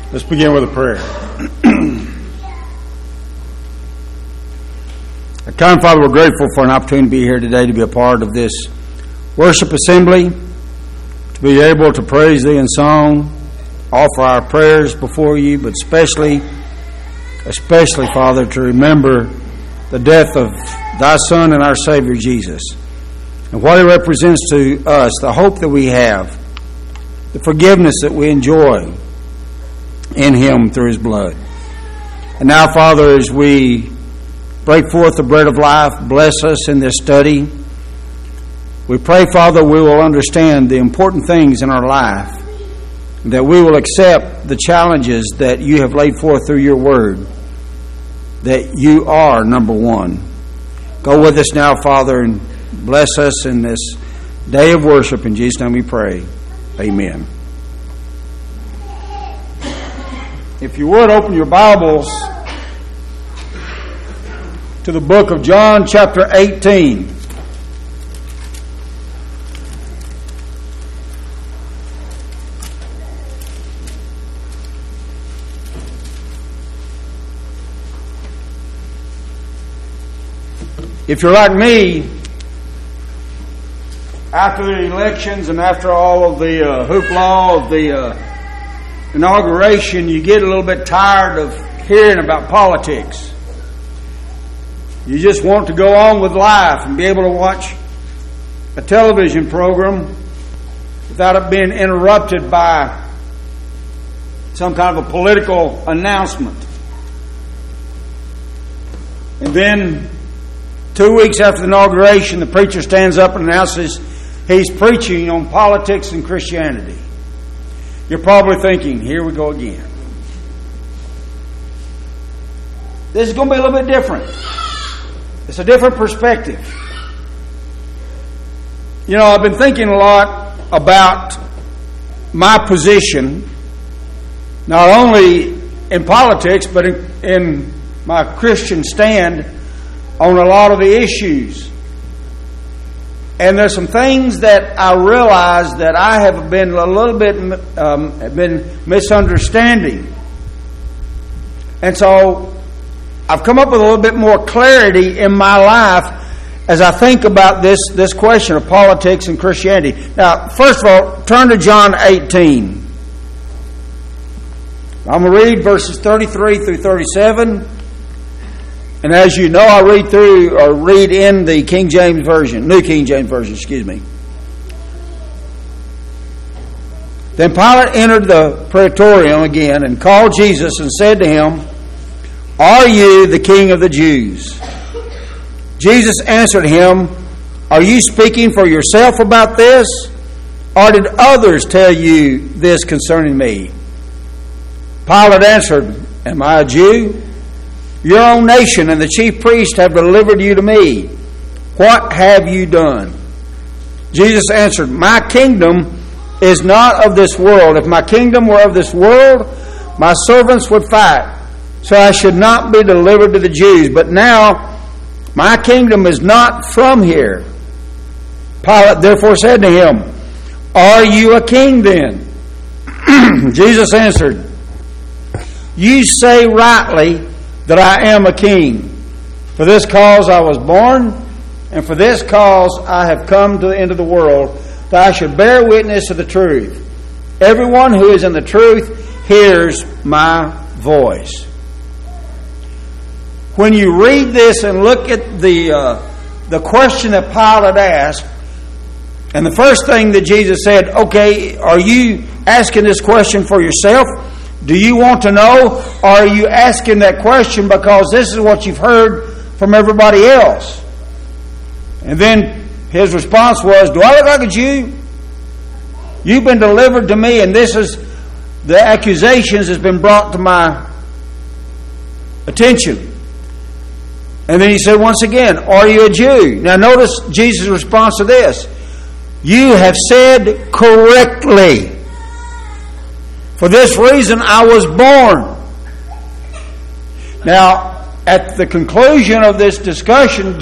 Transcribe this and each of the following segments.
Let's begin with a prayer. Kind Father, we're grateful for an opportunity to be here today to be a part of this worship assembly, to be able to praise Thee in song, offer our prayers before You, but especially, Father, to remember the death of Thy Son and our Savior Jesus, and what He represents to us, the hope that we have, the forgiveness that we enjoy in Him through His blood. And now, Father, as we break forth the bread of life, bless us in this study. We pray, Father, we will understand the important things in our life, that we will accept the challenges that You have laid forth through Your word, that You are number one. Go with us now, Father, and bless us in this day of worship. In Jesus' name we pray. Amen. If you would, open your Bibles to the book of John, chapter 18. If you're like me, after the elections and after all of the hoopla of the inauguration, you get a little bit tired of hearing about politics. You just want to go on with life and be able to watch a television program without it being interrupted by some kind of a political announcement. And then 2 weeks after the inauguration, the preacher stands up and announces he's preaching on politics and Christianity. You're probably thinking, here we go again. This is going to be a little bit different. It's a different perspective. You know, I've been thinking a lot about my position, not only in politics, but in my Christian stand on a lot of the issues. And there's some things that I realize that I have been a little bit misunderstanding. And so I've come up with a little bit more clarity in my life as I think about this question of politics and Christianity. Now, first of all, turn to John 18. I'm going to read verses 33 through 37. And as you know, I read in the King James Version, New King James Version, excuse me. Then Pilate entered the praetorium again and called Jesus and said to him, "Are you the King of the Jews?" Jesus answered him, "Are you speaking for yourself about this, or did others tell you this concerning me?" Pilate answered, "Am I a Jew? Your own nation and the chief priest have delivered you to me. What have you done?" Jesus answered, "My kingdom is not of this world. If my kingdom were of this world, my servants would fight, so I should not be delivered to the Jews. But now my kingdom is not from here." Pilate therefore said to him, "Are you a king then?" Jesus answered, "You say rightly that I am a king. For this cause I was born, and for this cause I have come to the end of the world, that I should bear witness to the truth. Everyone who is in the truth hears my voice." When you read this and look at the question that Pilate asked, and the first thing that Jesus said, "Okay, are you asking this question for yourself? Do you want to know, or are you asking that question because this is what you've heard from everybody else?" And then his response was, "Do I look like a Jew? You've been delivered to me, and this is the accusations has been brought to my attention." And then he said once again, "Are you a Jew?" Now notice Jesus' response to this. "You have said correctly. For this reason I was born." Now, at the conclusion of this discussion,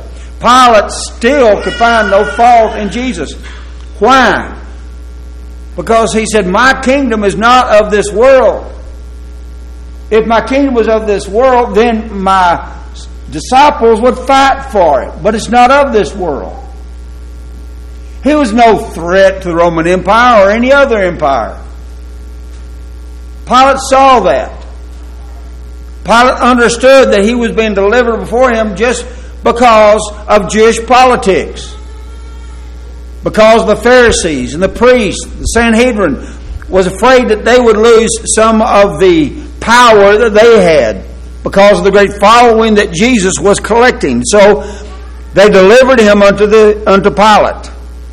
Pilate still could find no fault in Jesus. Why? Because he said, my kingdom is not of this world. If my kingdom was of this world, then my disciples would fight for it. But it's not of this world. He was no threat to the Roman Empire or any other empire. Pilate saw that. Pilate understood that he was being delivered before him just because of Jewish politics. Because the Pharisees and the priests, the Sanhedrin, was afraid that they would lose some of the power that they had because of the great following that Jesus was collecting. So they delivered him unto Pilate.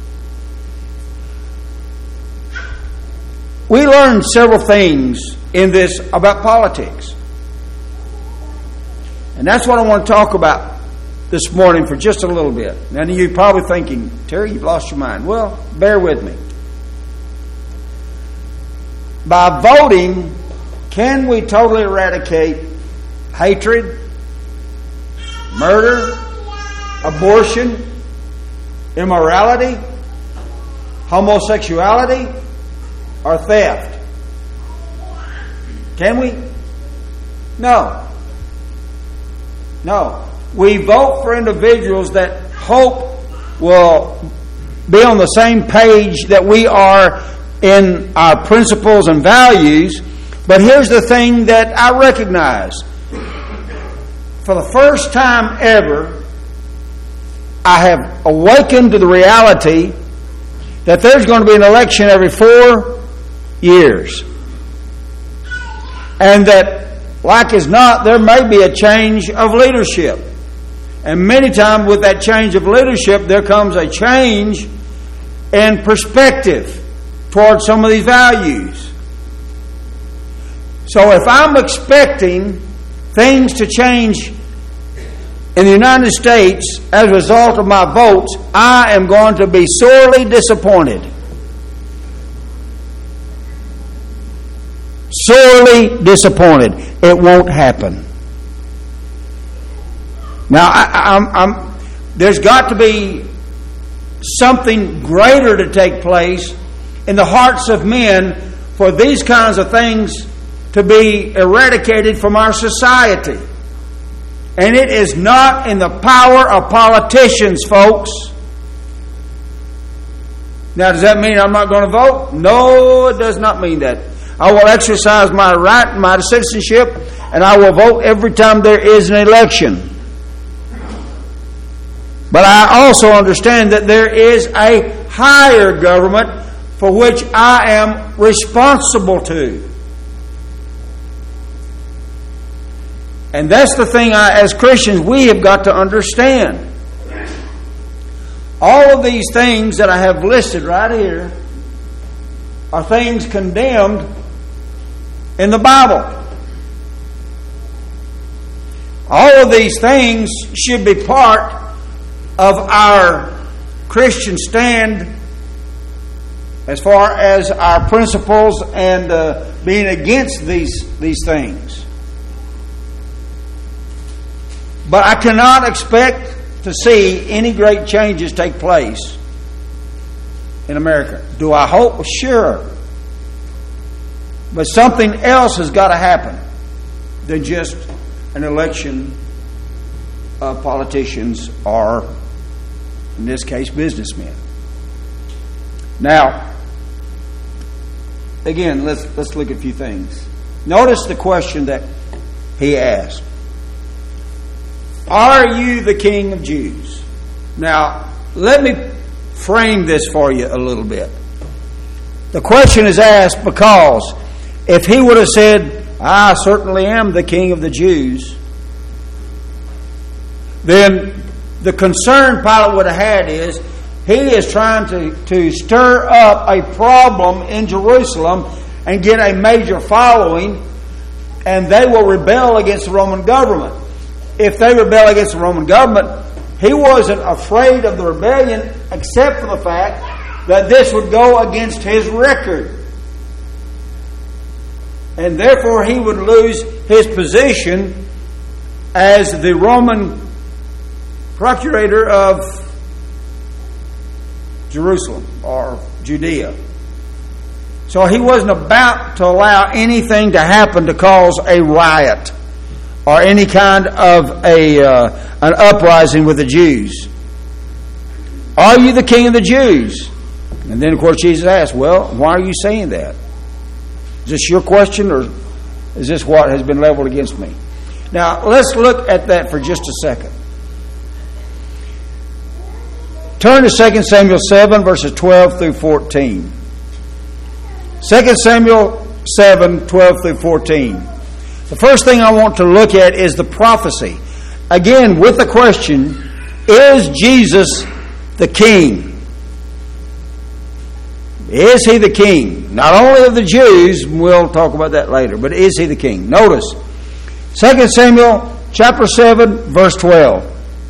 We learned several things in this about politics. And that's what I want to talk about this morning for just a little bit. Now you're probably thinking, Terry, you've lost your mind. Well, bear with me. By voting, can we totally eradicate hatred, murder, abortion, immorality, homosexuality, or theft? Can we? No. No. We vote for individuals that hope will be on the same page that we are in our principles and values. But here's the thing that I recognize. For the first time ever, I have awakened to the reality that there's going to be an election every 4 years. And that, like as not, there may be a change of leadership. And many times with that change of leadership, there comes a change in perspective towards some of these values. So if I'm expecting things to change in the United States as a result of my votes, I am going to be sorely disappointed. Sorely disappointed. It won't happen. Now, there's got to be something greater to take place in the hearts of men for these kinds of things to be eradicated from our society. And it is not in the power of politicians, folks. Now, does that mean I'm not going to vote? No, it does not mean that. I will exercise my right, my citizenship, and I will vote every time there is an election. But I also understand that there is a higher government for which I am responsible to. And that's the thing as Christians we have got to understand. All of these things that I have listed right here are things condemned in the Bible. All of these things should be part of our Christian stand as far as our principles and being against these things. But I cannot expect to see any great changes take place in America. Do I hope? Sure. But something else has got to happen than just an election of politicians or, in this case, businessmen. Now, again, let's look at a few things. Notice the question that he asked. Are you the King of Jews? Now, let me frame this for you a little bit. The question is asked because if he would have said, I certainly am the King of the Jews, then the concern Pilate would have had is he is trying to stir up a problem in Jerusalem and get a major following, and they will rebel against the Roman government. If they rebel against the Roman government, he wasn't afraid of the rebellion except for the fact that this would go against his record. And therefore he would lose his position as the Roman procurator of Jerusalem or Judea. So he wasn't about to allow anything to happen to cause a riot or any kind of an uprising with the Jews. Are you the king of the Jews? And then, of course, Jesus asked, well, why are you saying that? Is this your question, or is this what has been leveled against me? Now, let's look at that for just a second. Turn to 2 Samuel 7, verses 12 through 14. 2 Samuel 7, 12 through 14. The first thing I want to look at is the prophecy. Again, with the question, is Jesus the king? Is he the king? Not only of the Jews, we'll talk about that later, but is he the king? Notice, 2 Samuel chapter 7, verse 12.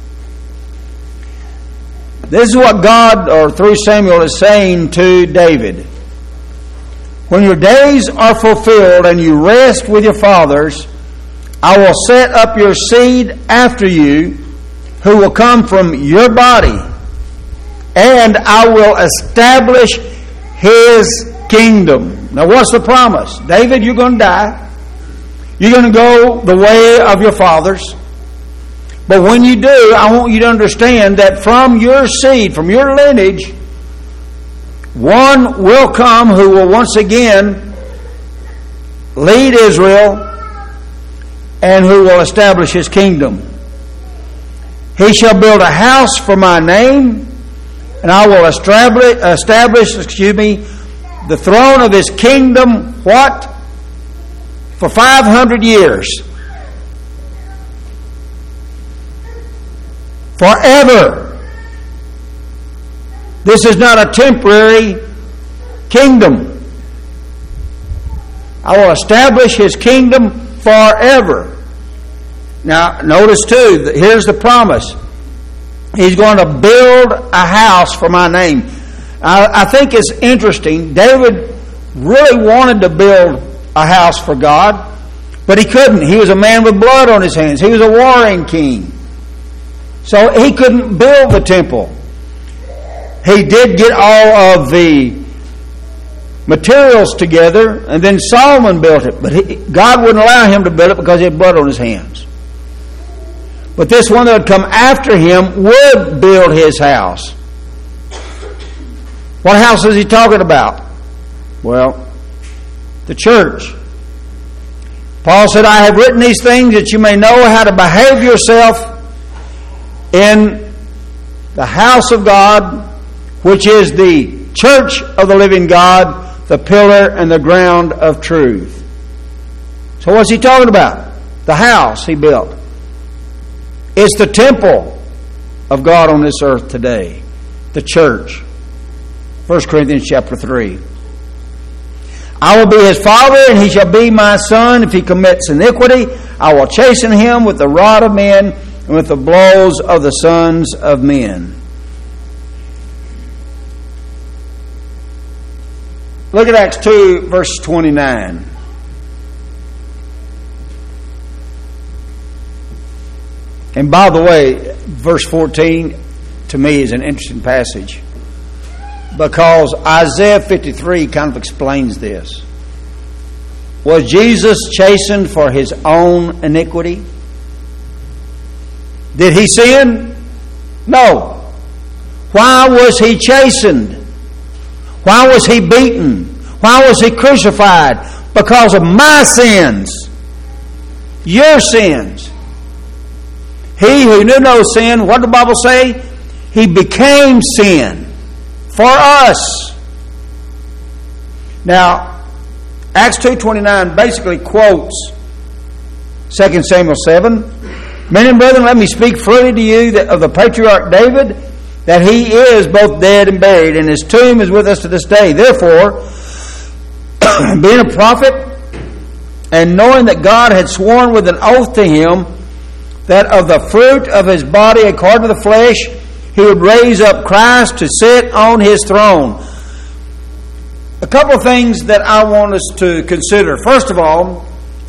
This is what God, or through Samuel, is saying to David. When your days are fulfilled and you rest with your fathers, I will set up your seed after you, who will come from your body, and I will establish his kingdom. Now, what's the promise? David, you're going to die. You're going to go the way of your fathers. But when you do, I want you to understand that from your seed, from your lineage, one will come who will once again lead Israel and who will establish his kingdom. He shall build a house for my name, and I will establish the throne of his kingdom, what? For 500 years. Forever. This is not a temporary kingdom. I will establish his kingdom forever. Now, notice too, here's the promise. He's going to build a house for my name. I think it's interesting. David really wanted to build a house for God, but he couldn't. He was a man with blood on his hands. He was a warring king. So he couldn't build the temple. He did get all of the materials together, and then Solomon built it. But God wouldn't allow him to build it because he had blood on his hands. But this one that would come after him would build his house. What house is he talking about? Well, the church. Paul said, I have written these things that you may know how to behave yourself in the house of God, which is the church of the living God, the pillar and the ground of truth. So what's he talking about? The house he built. It's the temple of God on this earth today. The church. 1 Corinthians chapter 3. I will be his father, and he shall be my son. If he commits iniquity, I will chasten him with the rod of men and with the blows of the sons of men. Look at Acts 2, verse 29. And by the way, verse 14 to me is an interesting passage, because Isaiah 53 kind of explains this. Was Jesus chastened for his own iniquity? Did he sin? No. Why was he chastened? Why was he beaten? Why was he crucified? Because of my sins. Your sins. He who knew no sin, what did the Bible say? He became sin for us. Now, Acts 2:29 basically quotes 2 Samuel 7. Men and brethren, let me speak freely to you of the patriarch David, that he is both dead and buried, and his tomb is with us to this day. Therefore, being a prophet, and knowing that God had sworn with an oath to him, that of the fruit of his body according to the flesh, he would raise up Christ to sit on his throne. A couple of things that I want us to consider. First of all,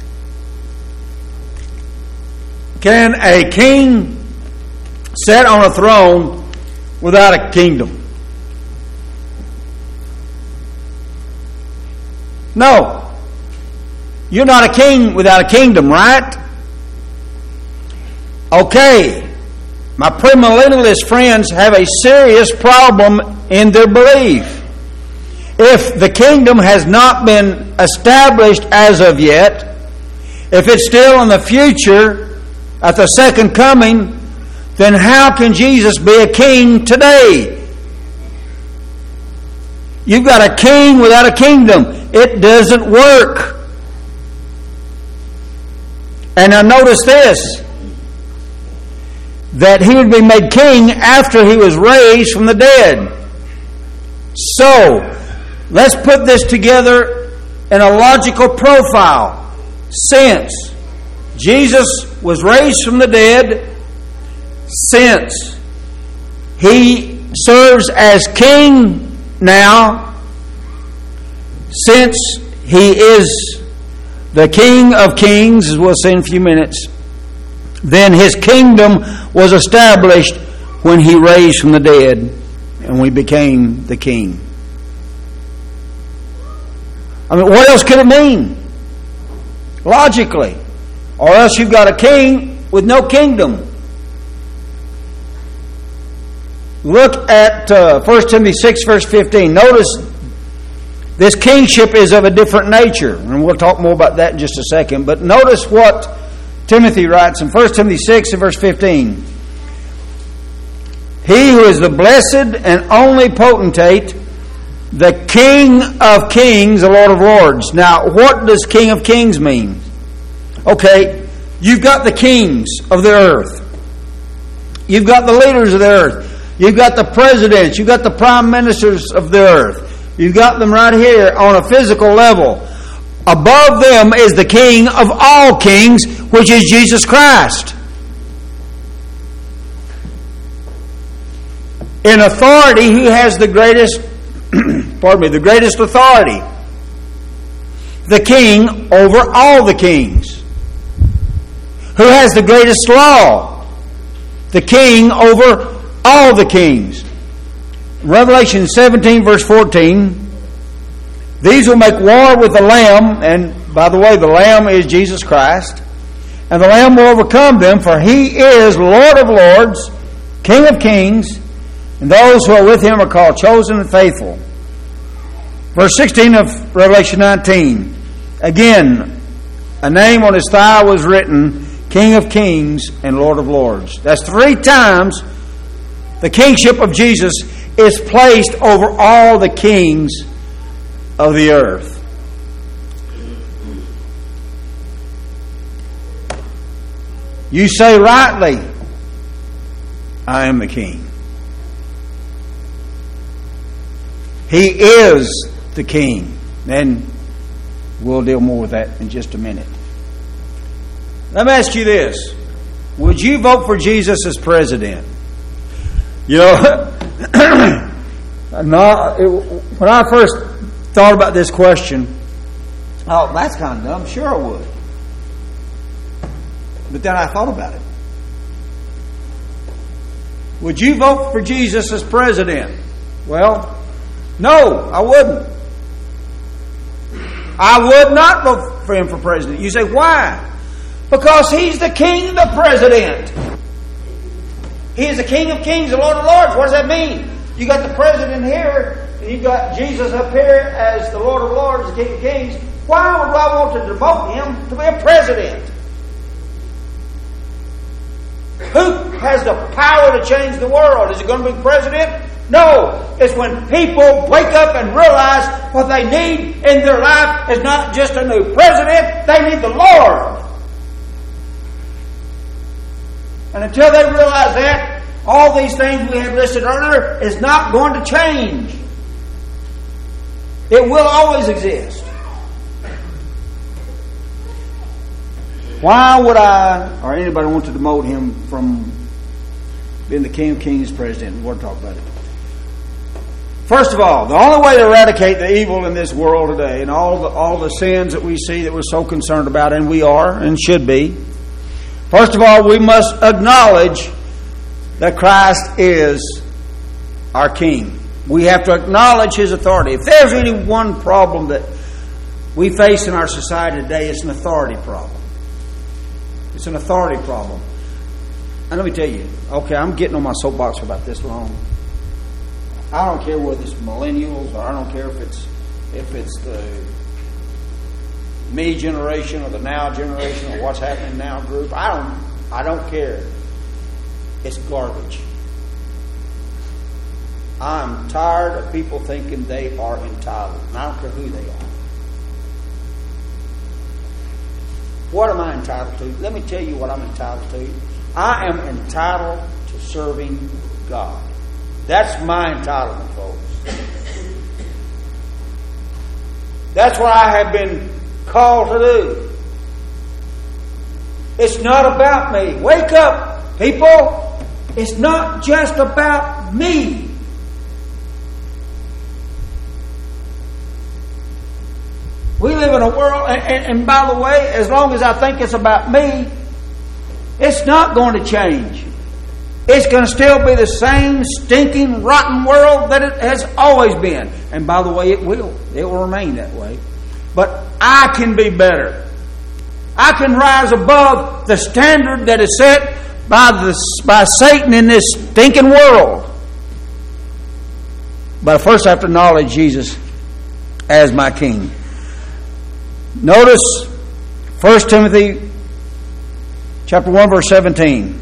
can a king sit on a throne without a kingdom? No. You're not a king without a kingdom, right? Okay. My premillennialist friends have a serious problem in their belief. If the kingdom has not been established as of yet, if it's still in the future at the second coming, then how can Jesus be a king today? You've got a king without a kingdom. It doesn't work. And now notice this, that he would be made king after he was raised from the dead. So, let's put this together in a logical profile. Since Jesus was raised from the dead, since he serves as king now, since he is the King of Kings, as we'll see in a few minutes, then his kingdom was established when he raised from the dead and we became the king. I mean, what else could it mean? Logically. Or else you've got a king with no kingdom. Look at 1 Timothy 6, verse 15. Notice this kingship is of a different nature. And we'll talk more about that in just a second. But notice what Timothy writes in 1 Timothy 6 and verse 15. He who is the blessed and only potentate, the King of Kings, the Lord of Lords. Now, what does King of Kings mean? Okay, you've got the kings of the earth. You've got the leaders of the earth. You've got the presidents. You've got the prime ministers of the earth. You've got them right here on a physical level. Above them is the King of all kings, which is Jesus Christ. In authority, he has the greatest, the greatest authority. The king over all the kings. Who has the greatest law? The king over all the kings. Revelation 17 verse 14. These will make war with the Lamb, and by the way, the Lamb is Jesus Christ, and the Lamb will overcome them, for he is Lord of lords, King of kings, and those who are with him are called chosen and faithful. Verse 16 of Revelation 19. Again, a name on his thigh was written, King of kings and Lord of lords. That's 3 times the kingship of Jesus is placed over all the kings of the earth. You say rightly, I am the king. He is the king. And we'll deal more with that in just a minute. Let me ask you this. Would you vote for Jesus as president? You know, when I first thought about this question, oh, that's kind of dumb. Sure I would. But then I thought about it. Would you vote for Jesus as president? Well, no, I wouldn't. I would not vote for him for president. You say, why? Because he's the king and the president. He is the King of kings, the Lord of lords. What does that mean? You got the president here, and you got Jesus up here as the Lord of lords, the King of kings. Why would I want to devote him to be a president? Who has the power to change the world? Is it going to be president? No. It's when people wake up and realize what they need in their life is not just a new president, they need the Lord. And until they realize that, all these things we have listed earlier is not going to change. It will always exist. Why would I, or anybody want to demote him from being the King of Kings president? We'll talk about it. First of all, the only way to eradicate the evil in this world today and all the sins that we see that we're so concerned about, and we are and should be, first of all, we must acknowledge that Christ is our King. We have to acknowledge his authority. If there's any one problem that we face in our society today is an authority problem. It's an authority problem. And let me tell you, okay, I'm getting on my soapbox for about this long. I don't care whether it's millennials, or I don't care if it's the me generation or the now generation or what's happening now group. I don't care. It's garbage. I'm tired of people thinking they are entitled. And I don't care who they are. What am I entitled to? Let me tell you what I'm entitled to. I am entitled to serving God. That's my entitlement, folks. That's what I have been called to do. It's not about me. Wake up, people. It's not just about me. We live in a world, and by the way, as long as I think it's about me, it's not going to change. It's going to still be the same stinking, rotten world that it has always been. And by the way, it will. It will remain that way. But I can be better. I can rise above the standard that is set by Satan in this stinking world. But first I have to acknowledge Jesus as my King. Notice 1 Timothy chapter 1 verse 17.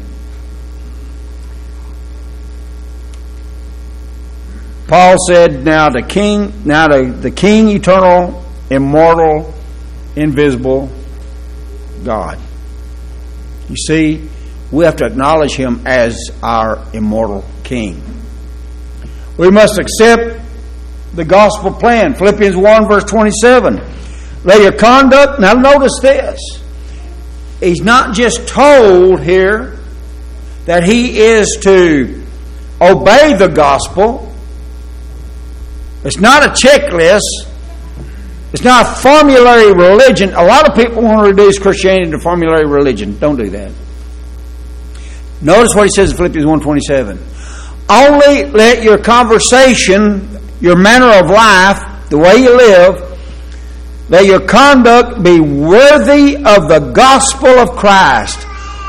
Paul said, now the King, eternal, immortal, invisible God. You see, we have to acknowledge Him as our immortal King. We must accept the gospel plan. Philippians 1 verse 27. Let your conduct, now notice this. He's not just told here that he is to obey the gospel. It's not a checklist. It's not a formulary religion. A lot of people want to reduce Christianity to formulary religion. Don't do that. Notice what he says in Philippians 1:27. Only let your conversation, your manner of life, the way you live, let your conduct be worthy of the gospel of Christ.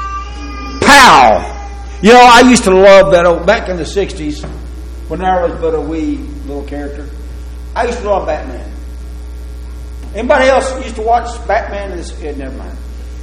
Pow! You know, I used to love that back in the 60s, when I was but a wee little character. I used to love Batman. Anybody else used to watch Batman? Never mind.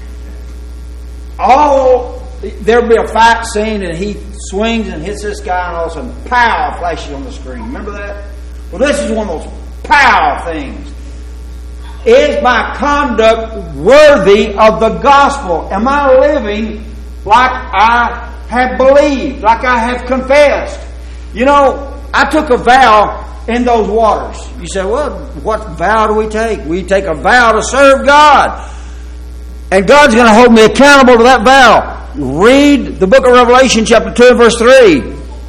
There'll be a fight scene and he swings and hits this guy and all of a sudden, pow, flashes on the screen. Remember that? Well, this is one of those pow things. Is my conduct worthy of the gospel? Am I living like I have believed, like I have confessed? You know, I took a vow in those waters. You say, well, what vow do we take? We take a vow to serve God. And God's going to hold me accountable to that vow. Read the book of Revelation chapter 2 verse 3.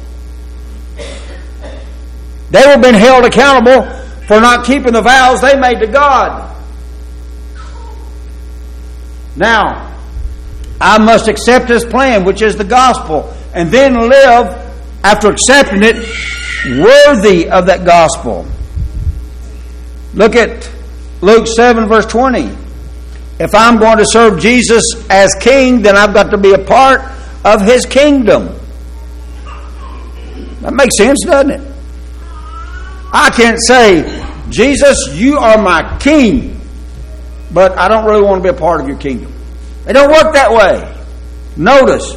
They have been held accountable for not keeping the vows they made to God. Now, I must accept His plan, which is the gospel, and then live, after accepting it, worthy of that gospel. Look at Luke 7 verse 20. If I'm going to serve Jesus as King, then I've got to be a part of His kingdom. That makes sense, doesn't it? I can't say, Jesus, you are my King, but I don't really want to be a part of your kingdom. It don't work that way. Notice.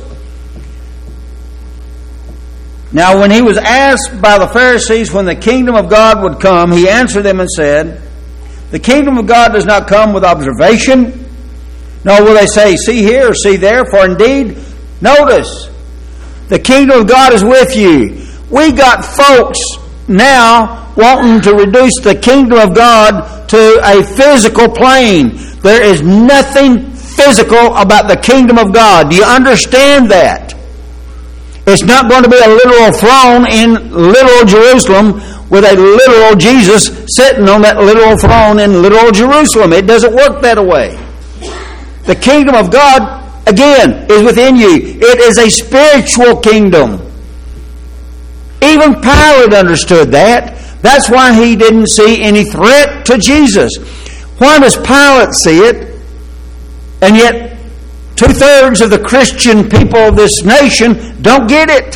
Now, when he was asked by the Pharisees when the kingdom of God would come, he answered them and said, the kingdom of God does not come with observation, nor will they say, see here or see there, for indeed, notice, the kingdom of God is with you. We got folks now wanting to reduce the kingdom of God to a physical plane. There is nothing physical about the kingdom of God. Do you understand that? It's not going to be a literal throne in literal Jerusalem with a literal Jesus sitting on that literal throne in literal Jerusalem. It doesn't work that way. The kingdom of God, again, is within you. It is a spiritual kingdom. Even Pilate understood that. That's why he didn't see any threat to Jesus. Why does Pilate see it, and yet 2/3 of the Christian people of this nation don't get it?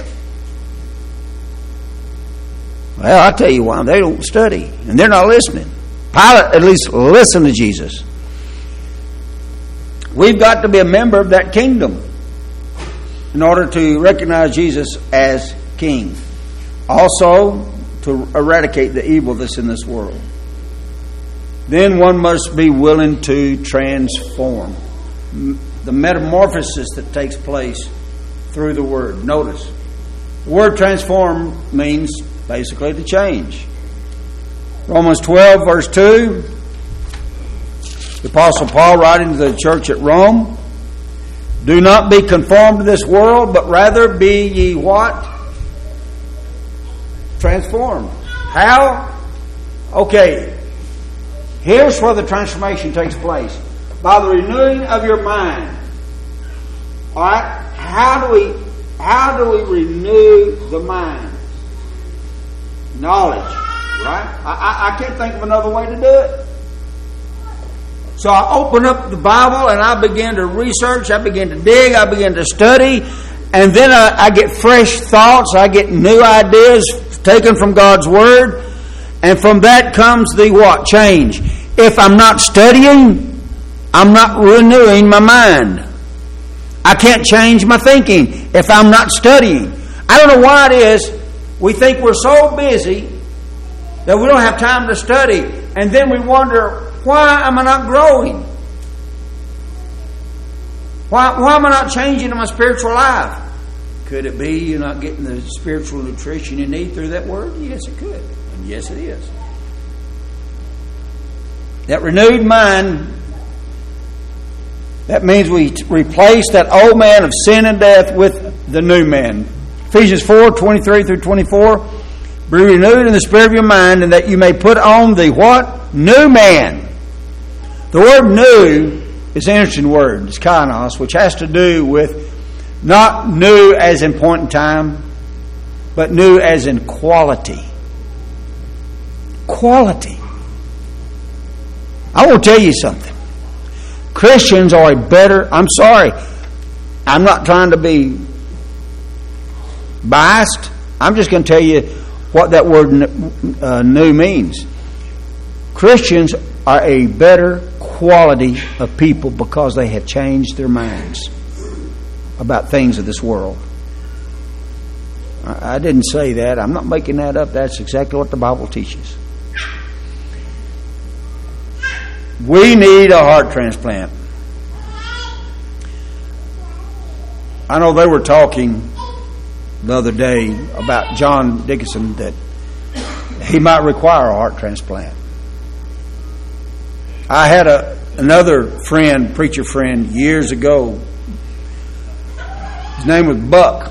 Well, I'll tell you why. They don't study, and they're not listening. Pilate at least listened to Jesus. We've got to be a member of that kingdom in order to recognize Jesus as King. Also, to eradicate the evil that's in this world. Then one must be willing to transform. The metamorphosis that takes place through the Word. Notice, the word transform means basically to change. Romans 12, verse 2. The Apostle Paul writing to the church at Rome. Do not be conformed to this world, but rather be ye what? Transformed. How? Okay. Here's where the transformation takes place. By the renewing of your mind. Alright? How do we renew the mind? Knowledge. Right? I can't think of another way to do it. So I open up the Bible and I begin to research, I begin to dig, I begin to study, and then I get fresh thoughts, I get new ideas taken from God's Word, and from that comes the what? Change. If I'm not studying, I'm not renewing my mind. I can't change my thinking if I'm not studying. I don't know why it is we think we're so busy that we don't have time to study, and then we wonder, why am I not growing? Why am I not changing in my spiritual life? Could it be you're not getting the spiritual nutrition you need through that Word? Yes, it could. And yes, it is. That renewed mind, that means we replace that old man of sin and death with the new man. Ephesians 4, 23 through 24. Be renewed in the spirit of your mind, and that you may put on the what? New man. The word new is an interesting word. It's kainos, which has to do with not new as in point in time, but new as in quality. Quality. I want to tell you something. Christians are a better... I'm sorry. I'm not trying to be biased. I'm just going to tell you what that word new means. Christians are a better quality of people because they have changed their minds about things of this world. I didn't say that. I'm not making that up. That's exactly what the Bible teaches. We need a heart transplant. I know they were talking the other day about John Dickinson that he might require a heart transplant. I had another friend, preacher friend, years ago. His name was Buck.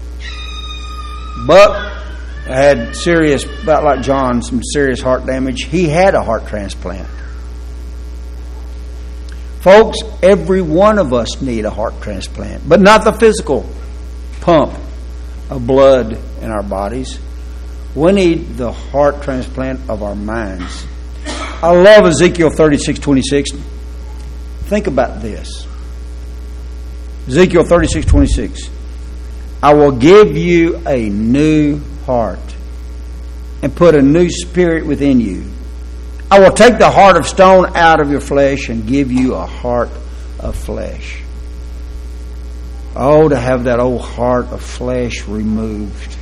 Buck had serious, about like John, some serious heart damage. He had a heart transplant. Folks, every one of us need a heart transplant, but not the physical pump of blood in our bodies. We need the heart transplant of our minds. I love Ezekiel 36:26. Think about this. Ezekiel 36:26. I will give you a new heart and put a new spirit within you. I will take the heart of stone out of your flesh and give you a heart of flesh. Oh, to have that old heart of flesh removed,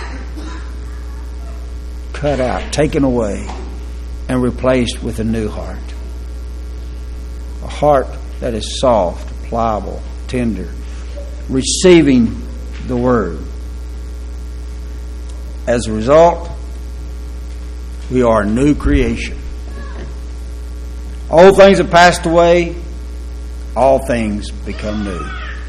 cut out, taken away, and replaced with a new heart. A heart that is soft, pliable, tender, receiving the Word. As a result, we are a new creation. Old things have passed away, all things become new.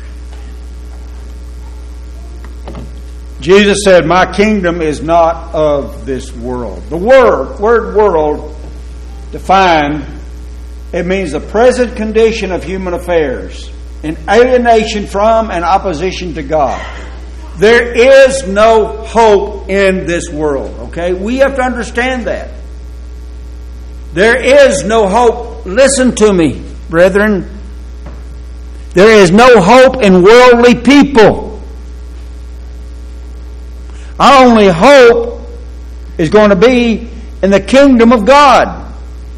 Jesus said, my kingdom is not of this world. The word world defined, it means the present condition of human affairs, in alienation from and opposition to God. There is no hope in this world, okay? We have to understand that. There is no hope. Listen to me, brethren. There is no hope in worldly people. Our only hope is going to be in the kingdom of God.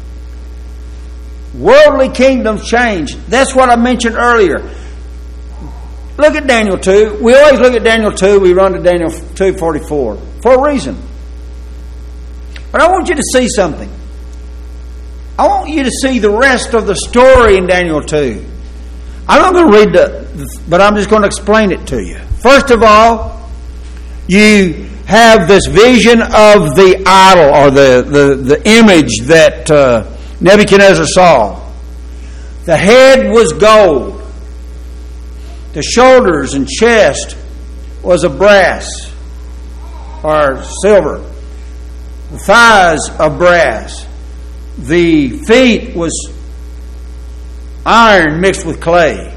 Worldly kingdoms change. That's what I mentioned earlier. Look at Daniel 2. We always look at Daniel 2. We run to Daniel 2:44 for a reason. But I want you to see something. I want you to see the rest of the story in Daniel 2. I'm not going to read but I'm just going to explain it to you. First of all, you have this vision of the idol or the image that Nebuchadnezzar saw. The head was gold. The shoulders and chest was of brass or silver. The thighs of brass. The feet was iron mixed with clay.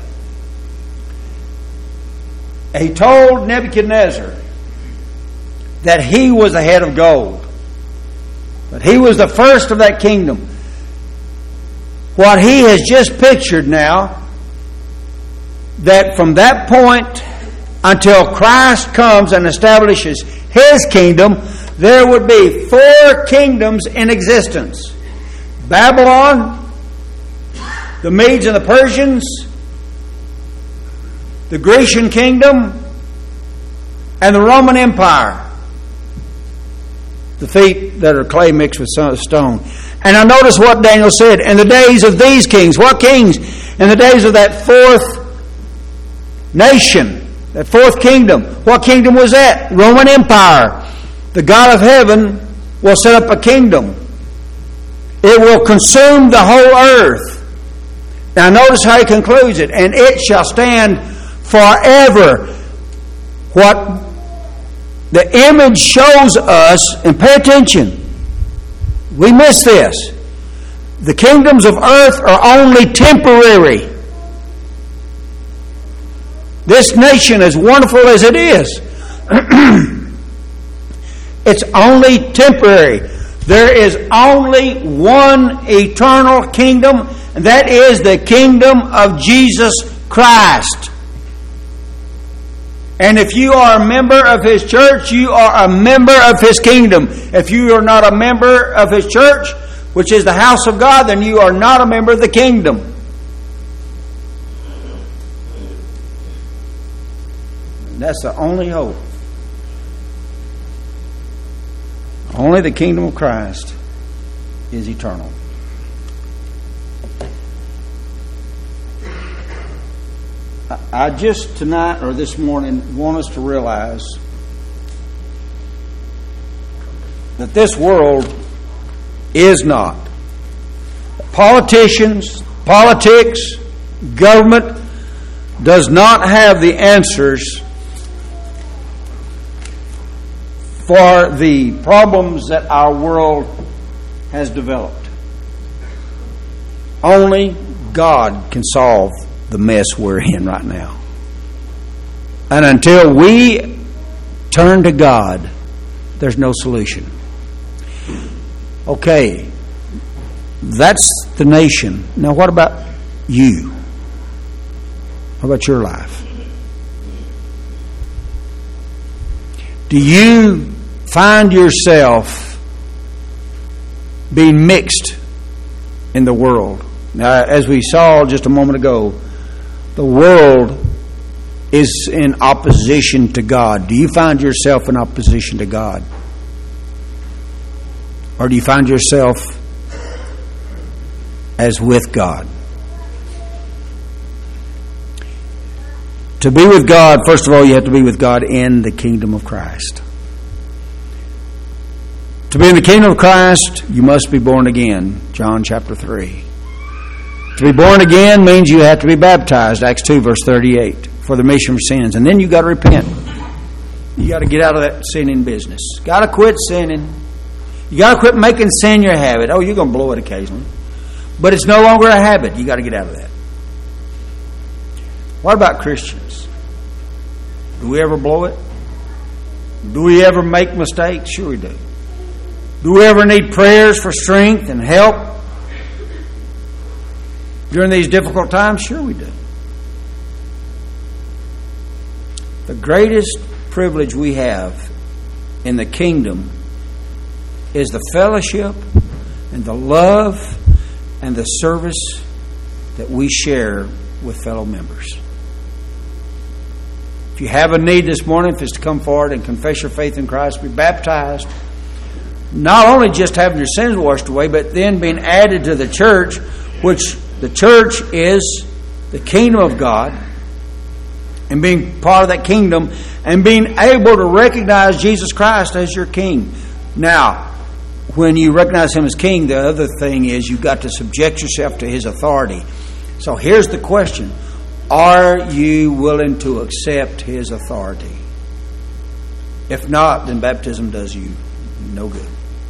He told Nebuchadnezzar that he was the head of gold. But he was the first of that kingdom. What he has just pictured now, that from that point until Christ comes and establishes His kingdom, there would be 4 kingdoms in existence. Babylon, the Medes and the Persians, the Grecian kingdom, and the Roman Empire. The feet that are clay mixed with stone. And I notice what Daniel said. In the days of these kings. What kings? In the days of that 4th nation. That 4th kingdom. What kingdom was that? Roman Empire. The God of heaven will set up a kingdom. It will consume the whole earth. Now notice how he concludes it. And it shall stand forever. What the image shows us, and pay attention, we miss this. The kingdoms of earth are only temporary. This nation, as wonderful as it is, it's only temporary. There is only one eternal kingdom, and that is the kingdom of Jesus Christ. And if you are a member of His church, you are a member of His kingdom. If you are not a member of His church, which is the house of God, then you are not a member of the kingdom. And that's the only hope. Only the kingdom of Christ is eternal. I just tonight or this morning want us to realize that this world is not. Politicians, politics, government does not have the answers for the problems that our world has developed. Only God can solve the mess we're in right now. And until we turn to God, there's no solution. Okay, that's the nation. Now what about you? What about your life? Do you find yourself being mixed in the world? Now, as we saw just a moment ago, the world is in opposition to God. Do you find yourself in opposition to God? Or do you find yourself as with God? To be with God, first of all, you have to be with God in the kingdom of Christ. To be in the kingdom of Christ, you must be born again. John chapter 3. To be born again means you have to be baptized. Acts 2 verse 38. For the remission of sins. And then you got to repent. You got to get out of that sinning business. Got to quit sinning. You got to quit making sin your habit. Oh, you're going to blow it occasionally. But it's no longer a habit. You got to get out of that. What about Christians? Do we ever blow it? Do we ever make mistakes? Sure we do. Do we ever need prayers for strength and help? during these difficult times? Sure we do. The greatest privilege we have in the kingdom is the fellowship and the love and the service that we share with fellow members. If you have a need this morning, if it's to come forward and confess your faith in Christ, be baptized, not only just having your sins washed away, but then being added to the church, which the church is the kingdom of God, and being part of that kingdom and being able to recognize Jesus Christ as your King. Now, when you recognize Him as King, the other thing is you've got to subject yourself to His authority. So here's the question. Are you willing to accept His authority? If not, then baptism does you no good.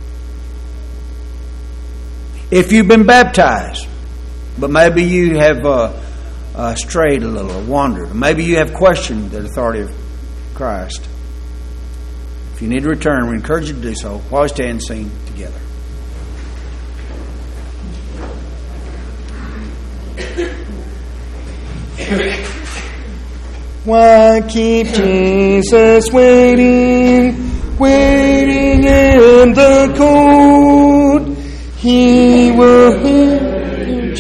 If you've been baptized, but maybe you have strayed a little or wandered, maybe you have questioned the authority of Christ, if you need to return, we encourage you to do so while we stand and sing together. Why keep Jesus waiting in the cold? He will hear you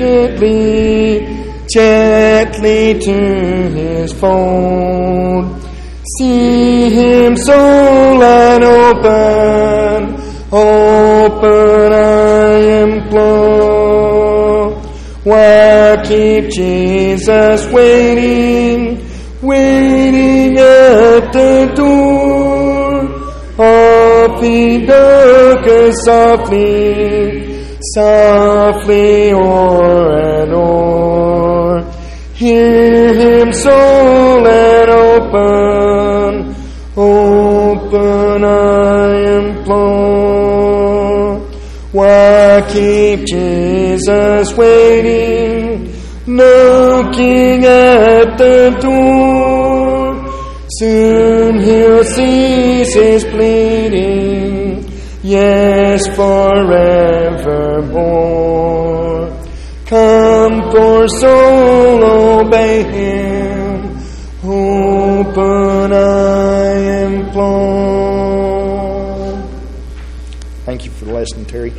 gently to His fold. See Him soul and open, I implore. Why keep Jesus waiting at the door of the dark, softly o'er and o'er. Hear Him soul and open, I implore. Why keep Jesus waiting, knocking at the door? Soon He'll cease His pleading, yes, forevermore. Come, poor soul, obey Him, open, I implore. Thank you for the lesson, Terry.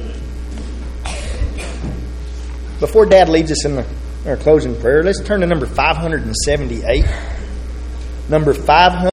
Before Dad leads us in our closing prayer, let's turn to number 578. Number 500.